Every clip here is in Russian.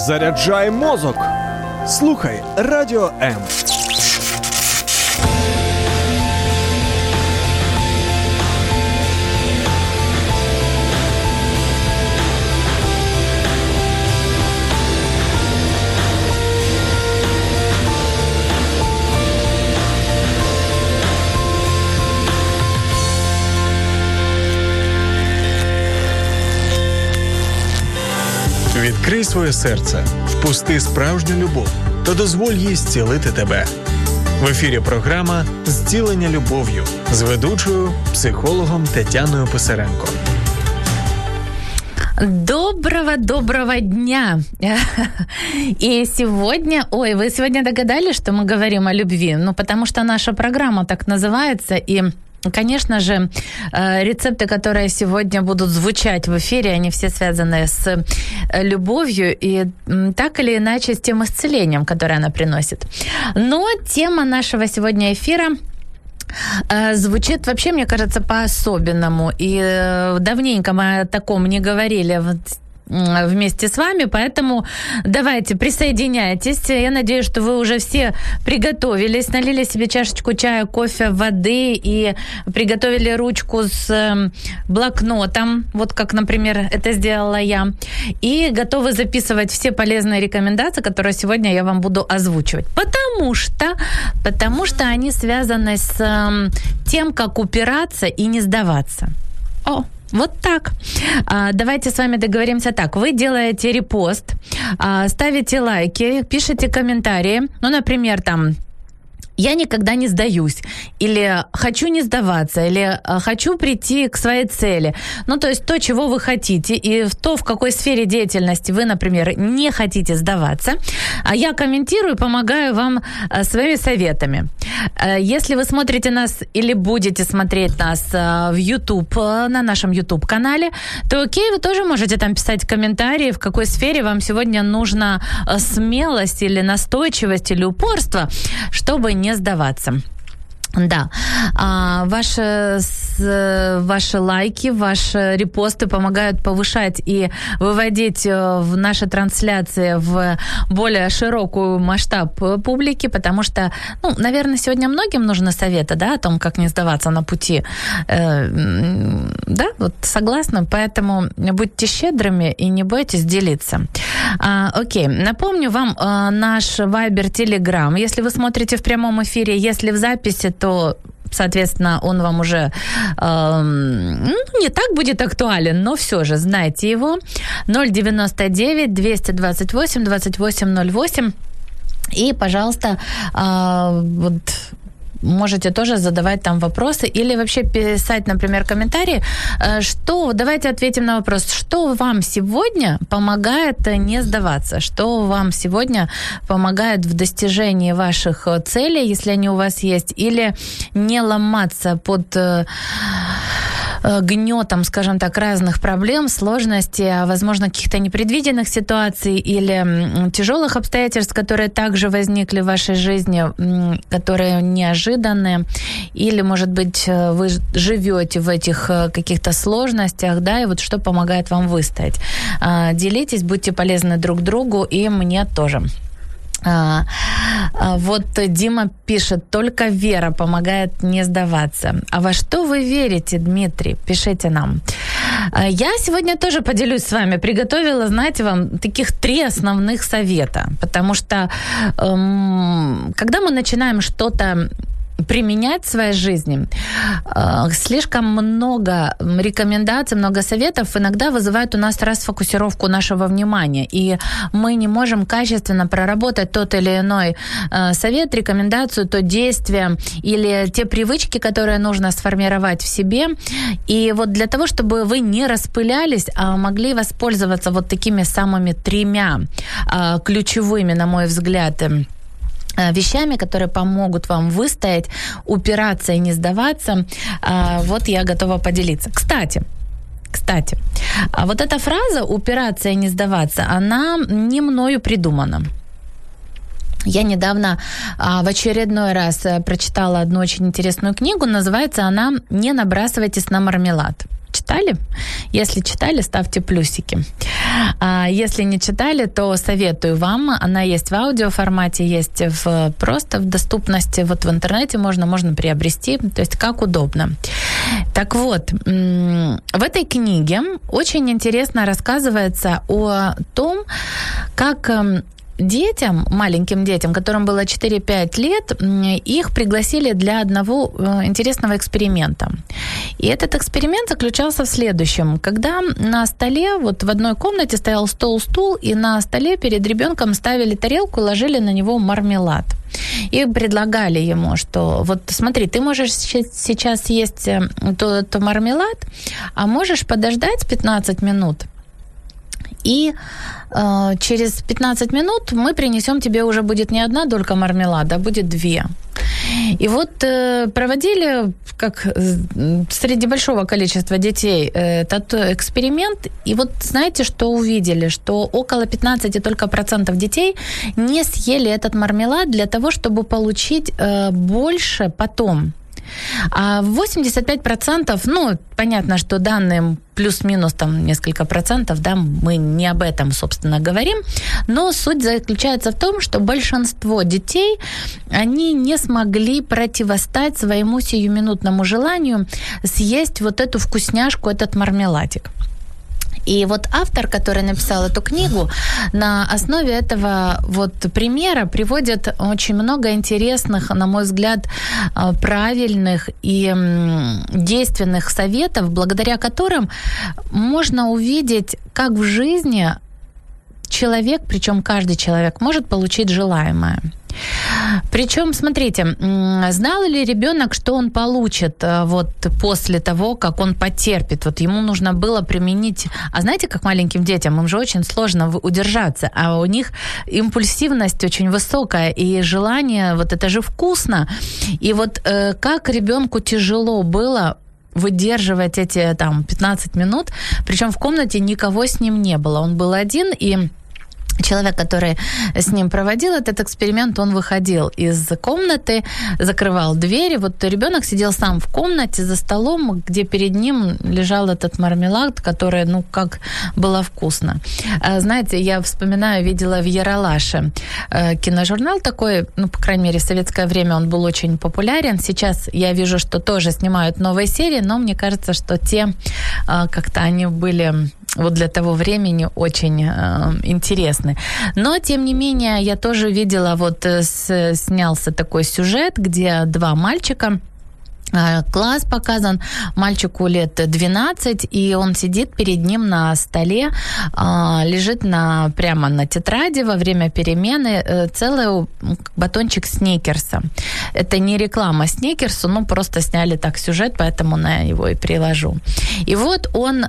Заряджай мозок. Слухай Радіо М. Відкрий своє серце, впусти справжню любов та дозволь їй зцілити тебе. В ефірі програма «Зцілення любов'ю» з ведучою, психологом Тетяною Писаренко. Доброго дня! И сегодня... вы сегодня догадались, что мы говорим о любви? Потому что наша программа так называется, и... Конечно же, рецепты, которые сегодня будут звучать в эфире, они все связаны с любовью и так или иначе с тем исцелением, которое она приносит. Но тема нашего сегодня эфира звучит вообще, мне кажется, по-особенному. И давненько мы о таком не говорили вместе с вами, поэтому давайте, присоединяйтесь. Я надеюсь, что вы уже все приготовились, налили себе чашечку чая, кофе, воды и приготовили ручку с блокнотом, вот как, например, это сделала я, и готовы записывать все полезные рекомендации, которые сегодня я вам буду озвучивать. Потому что они связаны с тем, как упираться и не сдаваться. Вот так. Давайте с вами договоримся так. Вы делаете репост, ставите лайки, пишите комментарии. Например, там... «Я никогда не сдаюсь», или «хочу не сдаваться», или «хочу прийти к своей цели». То есть то, чего вы хотите, и то, в какой сфере деятельности вы, например, не хотите сдаваться. А я комментирую, помогаю вам своими советами. Если вы смотрите нас или будете смотреть нас в YouTube, на нашем YouTube-канале, то окей, вы тоже можете там писать комментарии, в какой сфере вам сегодня нужна смелость или настойчивость или упорство, чтобы не сдаваться. Да, ваши лайки, ваши репосты помогают повышать и выводить в наши трансляции в более широкую масштаб публики, потому что, наверное, сегодня многим нужны советы, да, о том, как не сдаваться на пути. Да, вот согласна, поэтому будьте щедрыми и не бойтесь делиться. Окей, напомню вам наш Viber, Telegram. Если вы смотрите в прямом эфире, если в записи, то, соответственно, он вам уже не так будет актуален, но все же знайте его. 099-228-2808. И, пожалуйста, можете тоже задавать там вопросы или вообще писать, например, комментарии, давайте ответим на вопрос, что вам сегодня помогает не сдаваться, что вам сегодня помогает в достижении ваших целей, если они у вас есть, или не ломаться под гнетом, скажем так, разных проблем, сложностей, возможно, каких-то непредвиденных ситуаций или тяжелых обстоятельств, которые также возникли в вашей жизни, которые неожиданные, или, может быть, вы живете в этих каких-то сложностях, да, и вот что помогает вам выстоять. Делитесь, будьте полезны друг другу и мне тоже. Вот Дима пишет, только вера помогает не сдаваться. А во что вы верите, Дмитрий? Пишите нам. Я сегодня тоже поделюсь с вами. Приготовила, знаете, вам таких 3 основных совета. Потому что когда мы начинаем что-то применять в своей жизни, слишком много рекомендаций, много советов иногда вызывают у нас расфокусировку нашего внимания, и мы не можем качественно проработать тот или иной совет, рекомендацию, то действие или те привычки, которые нужно сформировать в себе. И вот для того, чтобы вы не распылялись, а могли воспользоваться вот такими самыми 3 ключевыми, на мой взгляд, вещами, которые помогут вам выстоять, упираться и не сдаваться, вот я готова поделиться. Кстати, вот эта фраза «упираться и не сдаваться», она не мною придумана. Я недавно в очередной раз прочитала одну очень интересную книгу, называется она «Не набрасывайтесь на мармелад». читали? Если читали, ставьте плюсики. Если не читали, то советую вам. Она есть в аудиоформате, есть просто в доступности. Вот в интернете можно приобрести, то есть как удобно. Так вот, в этой книге очень интересно рассказывается о том, как детям, маленьким детям, которым было 4-5 лет, их пригласили для одного интересного эксперимента. И этот эксперимент заключался в следующем. Когда на столе, вот в одной комнате стоял стол, и на столе перед ребенком ставили тарелку и ложили на него мармелад. И предлагали ему, что вот смотри, ты можешь сейчас съесть тот мармелад, а можешь подождать 15 минут, и через 15 минут мы принесем тебе, уже будет не одна долька мармелада, а будет 2. И вот проводили, как среди большого количества детей, этот эксперимент. И вот знаете, что увидели? Что около 15 только процентов детей не съели этот мармелад для того, чтобы получить больше потом. А 85%, ну, понятно, что данные плюс-минус там несколько процентов, да, мы не об этом, собственно, говорим, но суть заключается в том, что большинство детей, они не смогли противостоять своему сиюминутному желанию съесть вот эту вкусняшку, этот мармеладик. И вот автор, который написал эту книгу, на основе этого вот примера приводит очень много интересных, на мой взгляд, правильных и действенных советов, благодаря которым можно увидеть, как в жизни человек, причем каждый человек, может получить желаемое. Причем, смотрите, знал ли ребенок, что он получит вот после того, как он потерпит? Вот ему нужно было применить... А знаете, как маленьким детям, им же очень сложно удержаться, а у них импульсивность очень высокая, и желание, вот это же вкусно. И вот как ребенку тяжело было выдерживать эти там 15 минут, причем в комнате никого с ним не было. Он был один, и человек, который с ним проводил этот эксперимент, он выходил из комнаты, закрывал двери. Вот ребенок сидел сам в комнате за столом, где перед ним лежал этот мармелад, который, ну, как было вкусно. Знаете, я вспоминаю, видела в Ералаше киножурнал такой, ну, по крайней мере, в советское время он был очень популярен. Сейчас я вижу, что тоже снимают новые серии, но мне кажется, что те как-то они были... вот для того времени очень интересны. Но, тем не менее, я тоже видела, вот снялся такой сюжет, где 2 мальчика, класс показан, мальчику лет 12, и он сидит перед ним на столе, лежит прямо на тетради во время перемены целый батончик сникерса. Это не реклама сникерсу, но просто сняли так сюжет, поэтому я его и приложу. И вот он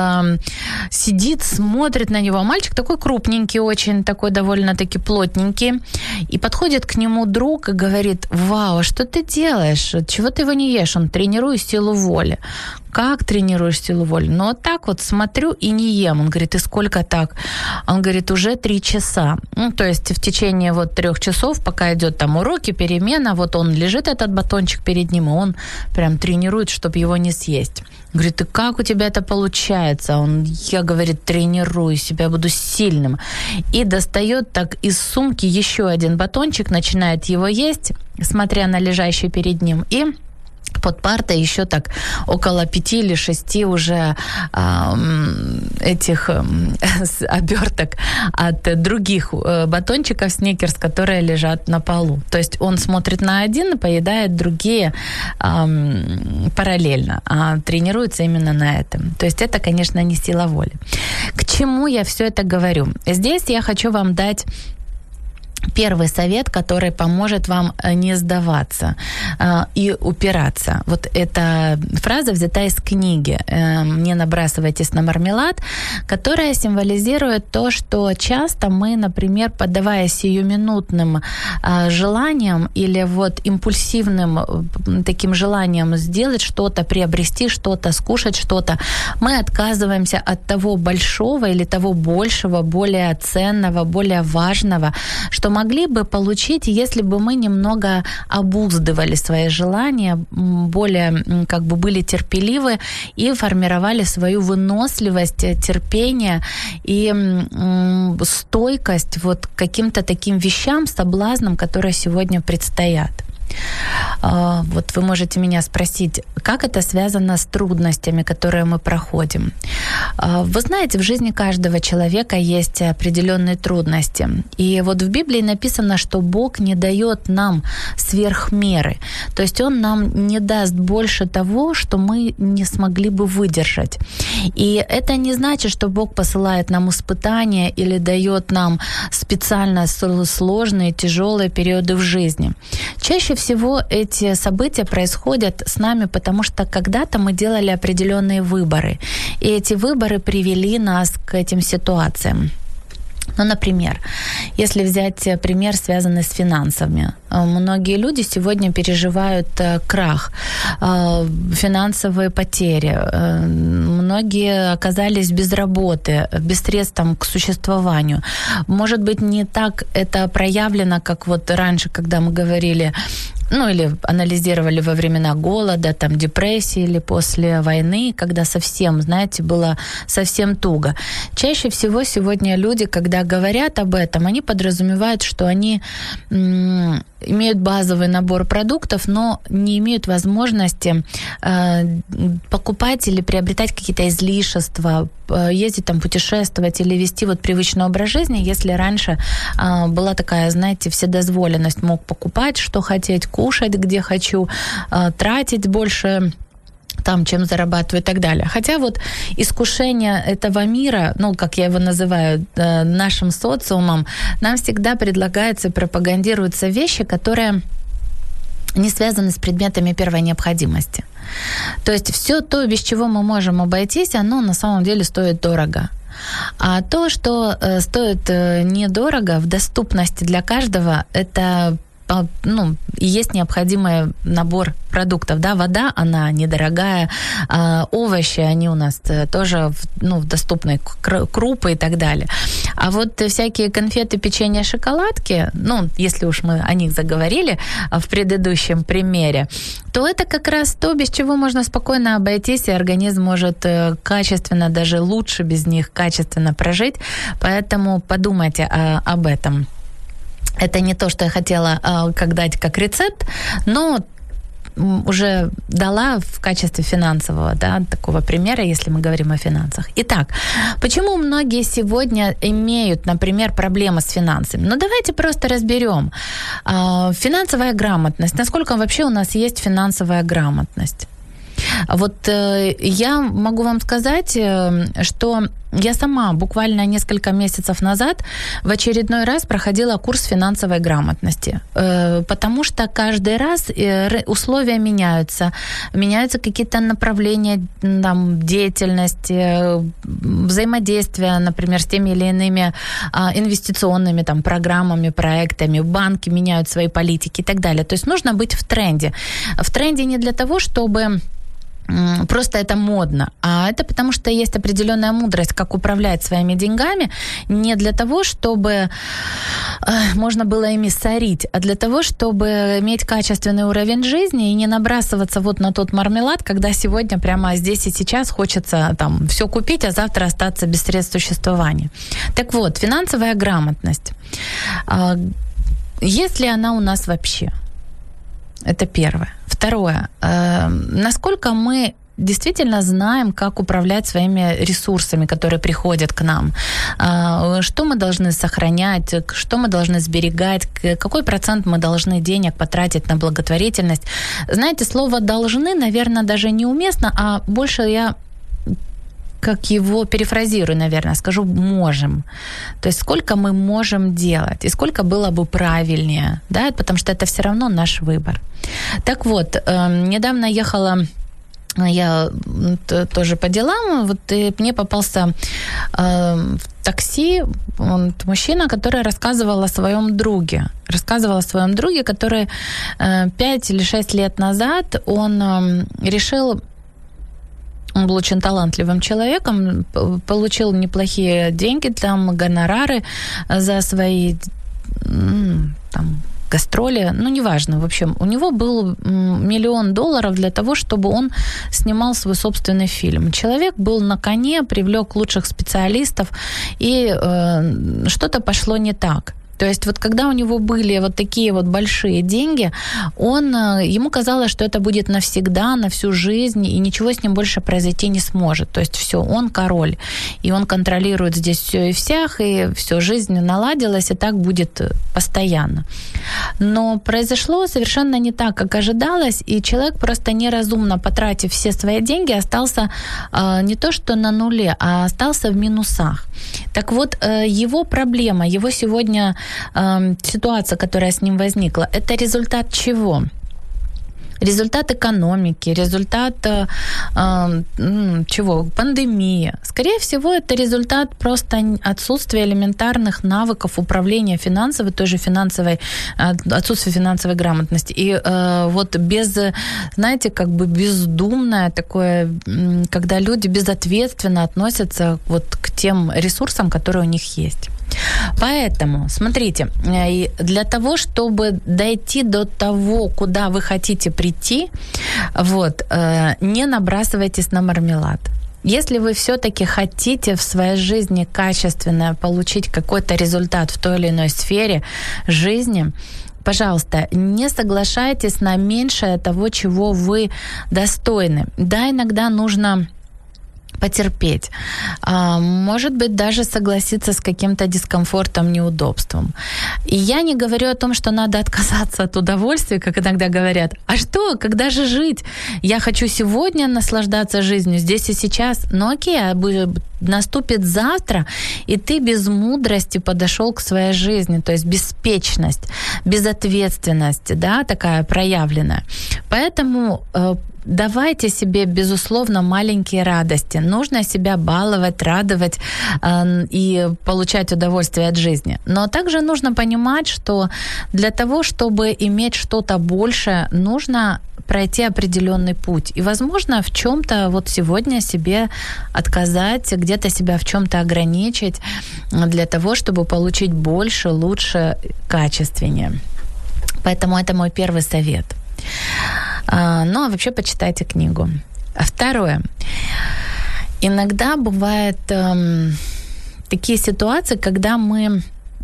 сидит, смотрит на него. Мальчик такой крупненький, очень такой довольно-таки плотненький. И подходит к нему друг и говорит: «Вау, что ты делаешь? Чего ты его не ешь? Он тренирует силу воли». Как тренируешь силу воли? Ну, вот так вот смотрю и не ем. Он говорит: и сколько так? Он говорит: уже 3 часа. Ну, то есть в течение вот 3 часов, пока идет там уроки, перемена, вот он лежит, этот батончик перед ним, и он прям тренирует, чтобы его не съесть. Говорит: и как у тебя это получается? Я, говорит, тренирую себя, буду сильным. И достает так из сумки еще один батончик, начинает его есть, смотря на лежащий перед ним, и под партой еще так около 5 или 6 уже этих оберток от других батончиков сникерс, которые лежат на полу. То есть он смотрит на один и поедает другие параллельно, а тренируется именно на этом. То есть это, конечно, не сила воли. К чему я все это говорю? Здесь я хочу вам дать первый совет, который поможет вам не сдаваться и упираться. Вот эта фраза взята из книги «Не набрасывайтесь на мармелад», которая символизирует то, что часто мы, например, поддаваясь сиюминутным желаниям или вот импульсивным таким желанием сделать что-то, приобрести что-то, скушать что-то, мы отказываемся от того большого или того большего, более ценного, более важного, что что могли бы получить, если бы мы немного обуздывали свои желания, более как бы были терпеливы и формировали свою выносливость, терпение и стойкость вот к каким-то таким вещам, соблазнам, которые сегодня предстоят. Вот вы можете меня спросить, как это связано с трудностями, которые мы проходим. Вы знаете, в жизни каждого человека есть определенные трудности. И вот в Библии написано, что Бог не дает нам сверх меры. То есть Он нам не даст больше того, что мы не смогли бы выдержать. И это не значит, что Бог посылает нам испытания или дает нам специально сложные, тяжелые периоды в жизни. Чаще всего эти события происходят с нами, потому что когда-то мы делали определенные выборы, и эти выборы привели нас к этим ситуациям. Ну, например, если взять пример, связанный с финансами. Многие люди сегодня переживают крах, финансовые потери. Многие оказались без работы, без средств там, к существованию. Может быть, не так это проявлено, как вот раньше, когда мы говорили, ну, или анализировали во времена голода, там, депрессии или после войны, когда совсем, знаете, было совсем туго. Чаще всего сегодня люди, когда говорят об этом, они подразумевают, что они имеют базовый набор продуктов, но не имеют возможности покупать или приобретать какие-то излишества, ездить там, путешествовать или вести вот привычный образ жизни, если раньше была такая, знаете, вседозволенность, мог покупать, что хотеть, кушать, где хочу, тратить больше там, чем зарабатываю и так далее. Хотя вот искушение этого мира, ну, как я его называю, нашим социумом, нам всегда предлагаются, пропагандируются вещи, которые не связаны с предметами первой необходимости. То есть все то, без чего мы можем обойтись, оно на самом деле стоит дорого. А то, что стоит недорого, в доступности для каждого, это есть необходимый набор продуктов, да, вода, она недорогая, овощи, они у нас тоже, в доступной, крупы и так далее. А вот всякие конфеты, печенье, шоколадки, если уж мы о них заговорили в предыдущем примере, то это как раз то, без чего можно спокойно обойтись, и организм может качественно, даже лучше без них качественно прожить, поэтому подумайте об этом. Это не то, что я хотела дать как рецепт, но уже дала в качестве финансового, да, такого примера, если мы говорим о финансах. Итак, почему многие сегодня имеют, например, проблемы с финансами? Давайте просто разберем. Финансовая грамотность. Насколько вообще у нас есть финансовая грамотность? Вот я могу вам сказать, что я сама буквально несколько месяцев назад в очередной раз проходила курс финансовой грамотности, потому что каждый раз условия меняются какие-то направления там, деятельности, взаимодействия, например, с теми или иными инвестиционными там, программами, проектами, банки меняют свои политики и так далее. То есть нужно быть в тренде. В тренде не для того, чтобы просто это модно, а это потому, что есть определенная мудрость, как управлять своими деньгами, не для того, чтобы можно было ими сорить, а для того, чтобы иметь качественный уровень жизни и не набрасываться вот на тот мармелад, когда сегодня прямо здесь и сейчас хочется там все купить, а завтра остаться без средств существования. Так вот, финансовая грамотность. Есть ли она у нас вообще? Это первое. Второе. Насколько мы действительно знаем, как управлять своими ресурсами, которые приходят к нам? Что мы должны сохранять? Что мы должны сберегать? Какой процент мы должны денег потратить на благотворительность? Знаете, слово «должны», наверное, даже неуместно, а больше я как его перефразирую, наверное, скажу «можем». То есть сколько мы можем делать и сколько было бы правильнее, да, потому что это все равно наш выбор. Так вот, недавно ехала я тоже по делам, вот и мне попался в такси мужчина, который рассказывал о своем друге. Который 5 или 6 лет назад он решил. Он был очень талантливым человеком, получил неплохие деньги, там, гонорары за свои там, гастроли, неважно, в общем, у него был $1 миллион для того, чтобы он снимал свой собственный фильм. Человек был на коне, привлек лучших специалистов, и что-то пошло не так. То есть вот когда у него были вот такие вот большие деньги, ему казалось, что это будет навсегда, на всю жизнь, и ничего с ним больше произойти не сможет. То есть все, он король, и он контролирует здесь все и всех, и все, жизнь наладилась, и так будет постоянно. Но произошло совершенно не так, как ожидалось, и человек просто неразумно, потратив все свои деньги, остался не то что на нуле, а остался в минусах. Так вот, его проблема, его сегодня ситуация, которая с ним возникла, это результат чего? Результат экономики, результат чего? Пандемии. Скорее всего, это результат просто отсутствия элементарных навыков управления финансовой, той же отсутствие финансовой грамотности. И вот знаете, как бы бездумное такое, когда люди безответственно относятся вот к тем ресурсам, которые у них есть. Поэтому, смотрите, для того, чтобы дойти до того, куда вы хотите прийти, не набрасывайтесь на мармелад. Если вы все-таки хотите в своей жизни качественно получить какой-то результат в той или иной сфере жизни, пожалуйста, не соглашайтесь на меньшее того, чего вы достойны. Да, иногда нужно потерпеть. Может быть, даже согласиться с каким-то дискомфортом, неудобством. И я не говорю о том, что надо отказаться от удовольствия, как иногда говорят. А что, когда же жить? Я хочу сегодня наслаждаться жизнью, здесь и сейчас. Ну окей, наступит завтра, и ты без мудрости подошел к своей жизни, то есть беспечность, безответственность, да, такая проявленная. Поэтому давайте себе, безусловно, маленькие радости. Нужно себя баловать, радовать и получать удовольствие от жизни. Но также нужно понимать, что для того, чтобы иметь что-то большее, нужно пройти определенный путь. И, возможно, в чем-то вот сегодня себе отказать, где-то себя в чем-то ограничить для того, чтобы получить больше, лучше, качественнее. Поэтому это мой первый совет. А вообще почитайте книгу. Второе. Иногда бывают такие ситуации, когда мы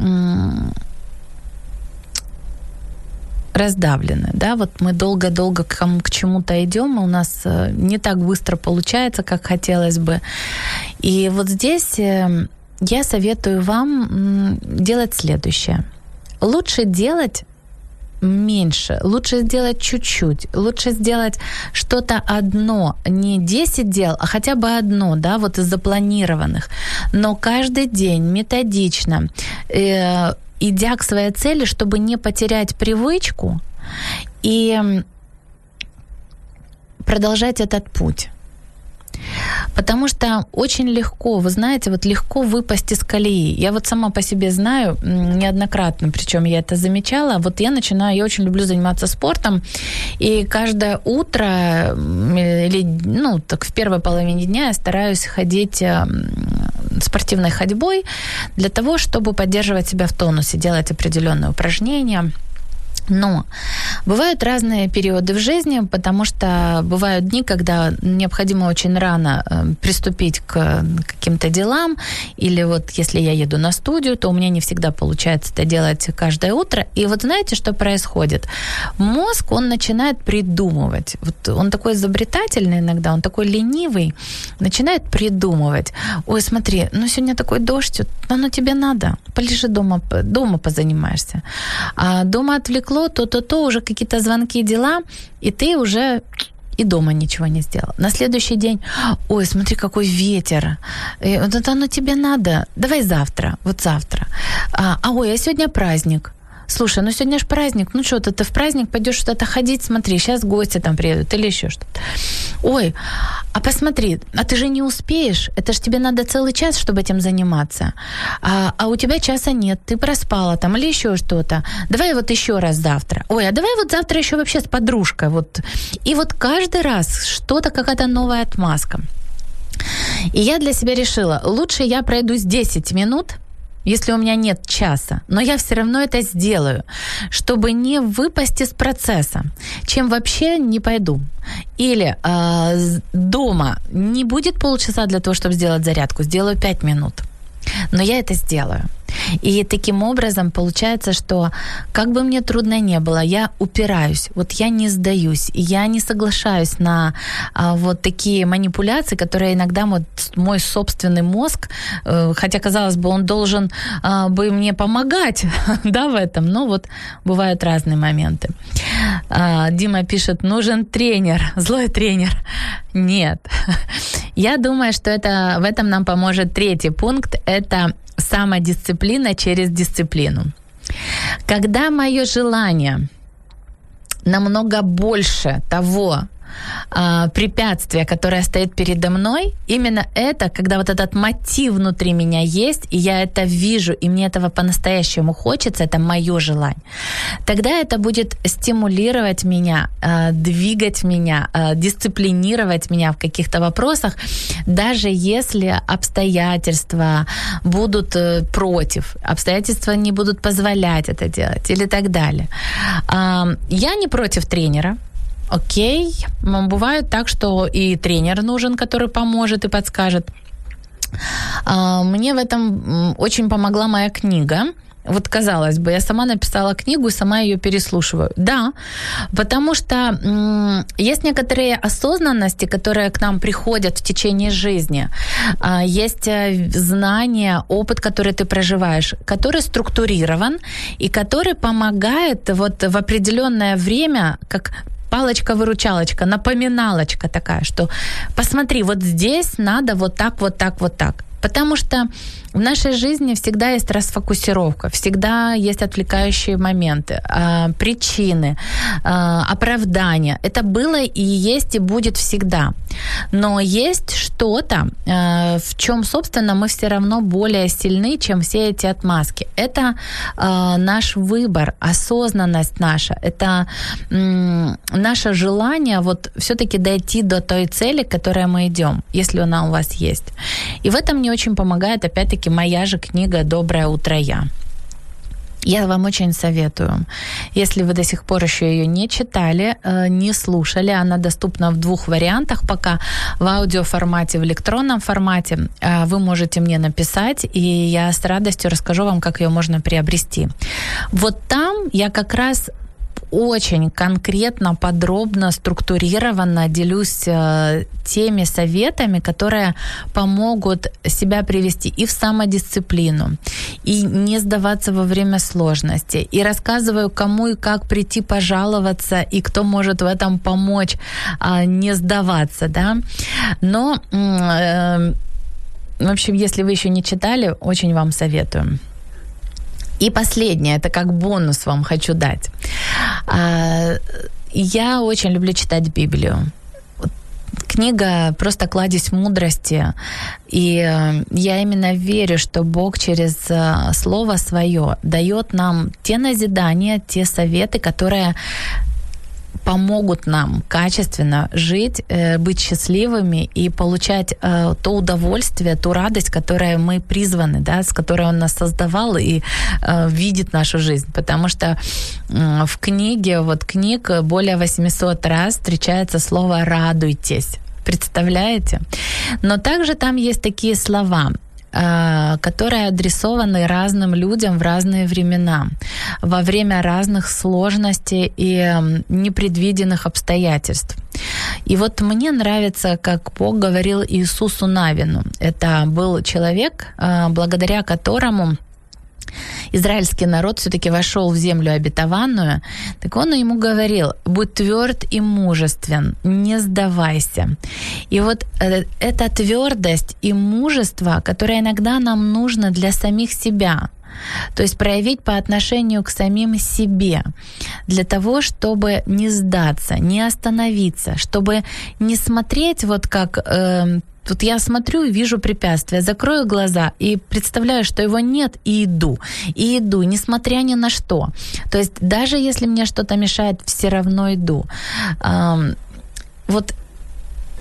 раздавлены, да, вот мы долго-долго к чему-то идем, и у нас не так быстро получается, как хотелось бы. И вот здесь я советую вам делать следующее. Лучше делать меньше, лучше сделать чуть-чуть, лучше сделать что-то одно, не 10 дел, а хотя бы одно, да, вот из запланированных, но каждый день методично, идя к своей цели, чтобы не потерять привычку и продолжать этот путь. Потому что очень легко, вы знаете, вот легко выпасть из колеи. Я вот сама по себе знаю неоднократно, причем я это замечала. Вот я очень люблю заниматься спортом, и каждое утро или, так в первой половине дня я стараюсь ходить спортивной ходьбой для того, чтобы поддерживать себя в тонусе, делать определенные упражнения. Но бывают разные периоды в жизни, потому что бывают дни, когда необходимо очень рано приступить к каким-то делам, или вот если я еду на студию, то у меня не всегда получается это делать каждое утро. И вот знаете, что происходит? Мозг, он начинает придумывать. Вот он такой изобретательный иногда, он такой ленивый, начинает придумывать. Ой, смотри, сегодня такой дождь, тебе надо, полежи дома позанимаешься. А дома отвлекло, то уже какие-то звонки, дела, и ты уже и дома ничего не сделал. На следующий день, ой, смотри, какой ветер, оно тебе надо, давай завтра, вот завтра. А сегодня праздник. Слушай, сегодня ж праздник, что ты в праздник пойдешь что-то ходить, смотри, сейчас гости там приедут или еще что-то. Ой, а посмотри, а ты же не успеешь, это ж тебе надо целый час, чтобы этим заниматься, а у тебя часа нет, ты проспала там или еще что-то, давай вот еще раз завтра, ой, а давай вот завтра еще вообще с подружкой, вот. И вот каждый раз что-то, какая-то новая отмазка. И я для себя решила, лучше я пройдусь 10 минут, если у меня нет часа, но я все равно это сделаю, чтобы не выпасть из процесса, чем вообще не пойду. Или дома не будет полчаса для того, чтобы сделать зарядку, сделаю 5 минут. Но я это сделаю. И таким образом получается, что как бы мне трудно ни было, я упираюсь, вот я не сдаюсь, я не соглашаюсь на вот такие манипуляции, которые иногда вот мой собственный мозг, хотя, казалось бы, он должен бы мне помогать, да, в этом, но вот бывают разные моменты. Дима пишет, нужен тренер, злой тренер. Нет. Я думаю, что в этом нам поможет третий пункт, это самодисциплина через дисциплину. Когда мое желание намного больше того препятствия, которое стоит передо мной, именно это, когда вот этот мотив внутри меня есть, и я это вижу, и мне этого по-настоящему хочется, это мое желание, тогда это будет стимулировать меня, двигать меня, дисциплинировать меня в каких-то вопросах, даже если обстоятельства будут против, обстоятельства не будут позволять это делать или так далее. Я не против тренера. Окей, бывает так, что и тренер нужен, который поможет и подскажет. Мне в этом очень помогла моя книга. Вот, казалось бы, я сама написала книгу и сама ее переслушиваю. Да, потому что есть некоторые осознанности, которые к нам приходят в течение жизни. Есть знания, опыт, который ты проживаешь, который структурирован и который помогает вот в определенное время, как палочка-выручалочка, напоминалочка такая, что посмотри, вот здесь надо вот так, вот так, вот так. Потому что в нашей жизни всегда есть расфокусировка, всегда есть отвлекающие моменты, причины, оправдания. Это было и есть, и будет всегда. Но есть что-то, в чем, собственно, мы все равно более сильны, чем все эти отмазки. Это наш выбор, осознанность наша, это наше желание вот все-таки дойти до той цели, к которой мы идем, если она у вас есть. И в этом мне очень помогает, опять-таки, моя же книга «Доброе утро, я». Я вам очень советую. Если вы до сих пор еще ее не читали, не слушали, она доступна в 2 вариантах пока, в аудиоформате, в электронном формате. Вы можете мне написать, и я с радостью расскажу вам, как ее можно приобрести. Вот там я как раз очень конкретно, подробно, структурированно делюсь теми советами, которые помогут себя привести и в самодисциплину, и не сдаваться во время сложности. И рассказываю, кому и как прийти пожаловаться, и кто может в этом помочь не сдаваться, да. Но, в общем, если вы еще не читали, очень вам советую. И последнее, это как бонус вам хочу дать. Я очень люблю читать Библию. Книга просто кладезь мудрости. И я именно верю, что Бог через Слово Свое дает нам те назидания, те советы, которые помогут нам качественно жить, быть счастливыми и получать то удовольствие, ту радость, которой мы призваны, да, с которой Он нас создавал и видит нашу жизнь. Потому что в книге, вот книг более 800 раз встречается слово «радуйтесь». Представляете? Но также там есть такие слова, которые адресованы разным людям в разные времена, во время разных сложностей и непредвиденных обстоятельств. И вот мне нравится, как Бог говорил Иисусу Навину. Это был человек, благодаря которому израильский народ все-таки вошел в землю обетованную, так он ему говорил: будь тверд и мужествен, не сдавайся. И вот эта твердость и мужество, которое иногда нам нужно для самих себя, то есть проявить по отношению к самим себе, для того, чтобы не сдаться, не остановиться, чтобы не смотреть вот как... Тут я смотрю и вижу препятствие, закрою глаза и представляю, что его нет, и иду, несмотря ни на что. То есть даже если мне что-то мешает, все равно иду. Вот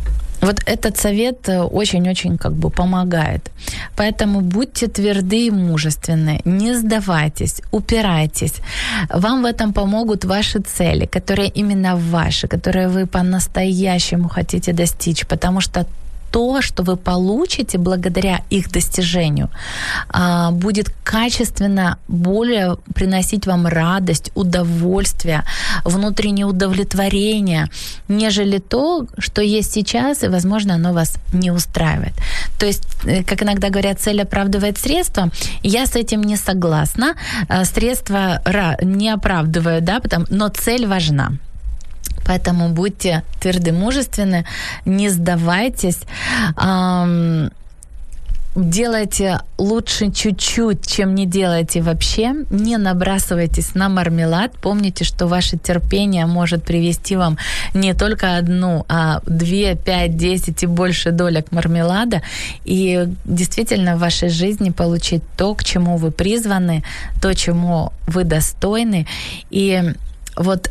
Вот этот совет очень-очень помогает. Поэтому будьте тверды и мужественны, не сдавайтесь, упирайтесь. Вам в этом помогут ваши цели, которые именно ваши, которые вы по-настоящему хотите достичь, потому что то, что вы получите благодаря их достижению, будет качественно более приносить вам радость, удовольствие, внутреннее удовлетворение, нежели то, что есть сейчас, и, возможно, оно вас не устраивает. То есть, как иногда говорят, цель оправдывает средства. Я с этим не согласна. Средства не оправдывают, но цель важна. Поэтому будьте тверды, мужественны, не сдавайтесь, делайте лучше чуть-чуть, чем не делайте вообще, не набрасывайтесь на мармелад, помните, что ваше терпение может привести вам не только 1, а 2, 5, 10 и больше долек мармелада, и действительно в вашей жизни получить то, к чему вы призваны, то, чему вы достойны. И вот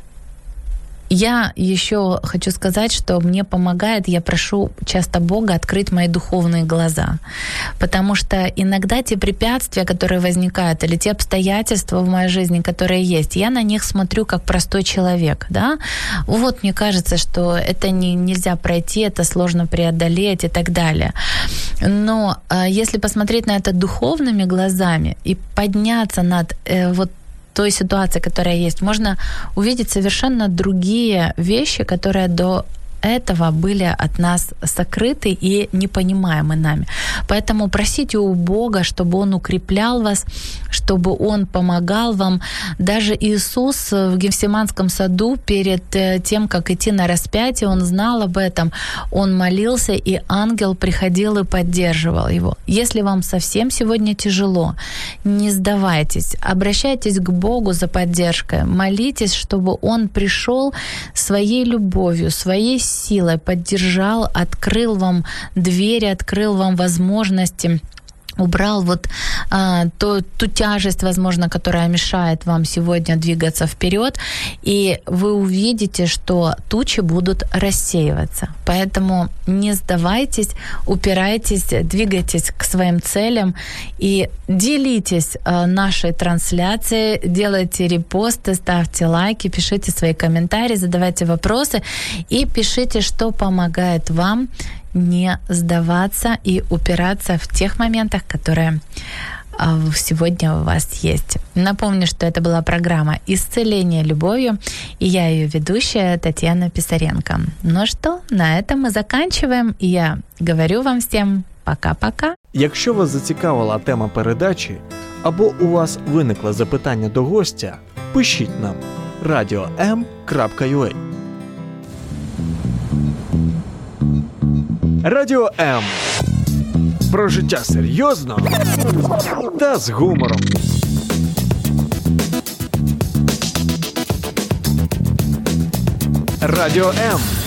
я еще хочу сказать, что мне помогает, я прошу часто Бога открыть мои духовные глаза, потому что иногда те препятствия, которые возникают, или те обстоятельства в моей жизни, которые есть, я на них смотрю как простой человек, Вот мне кажется, что это нельзя пройти, это сложно преодолеть и так далее. Но если посмотреть на это духовными глазами и подняться над той ситуации, которая есть, можно увидеть совершенно другие вещи, которые до этого были от нас сокрыты и непонимаемы нами. Поэтому просите у Бога, чтобы Он укреплял вас, чтобы Он помогал вам. Даже Иисус в Гефсиманском саду перед тем, как идти на распятие, Он знал об этом, Он молился, и ангел приходил и поддерживал его. Если вам совсем сегодня тяжело, не сдавайтесь, обращайтесь к Богу за поддержкой, молитесь, чтобы Он пришел своей любовью, своей силой, поддержал, открыл вам двери, открыл вам возможности, убрал ту тяжесть, возможно, которая мешает вам сегодня двигаться вперед, и вы увидите, что тучи будут рассеиваться. Поэтому не сдавайтесь, упирайтесь, двигайтесь к своим целям и делитесь нашей трансляцией, делайте репосты, ставьте лайки, пишите свои комментарии, задавайте вопросы и пишите, что помогает вам не сдаваться и упираться в тех моментах, которые сегодня у вас есть. Напомню, что это была программа «Исцеление любовью», и я ее ведущая Татьяна Писаренко. Ну что, на этом мы заканчиваем, и я говорю вам всем пока-пока. Якщо вас зацікавила тема передачі, або у вас виникло запитання до гостя, пишіть нам radio.m.ua. Радіо М. Про життя серйозно та з гумором. Радіо М.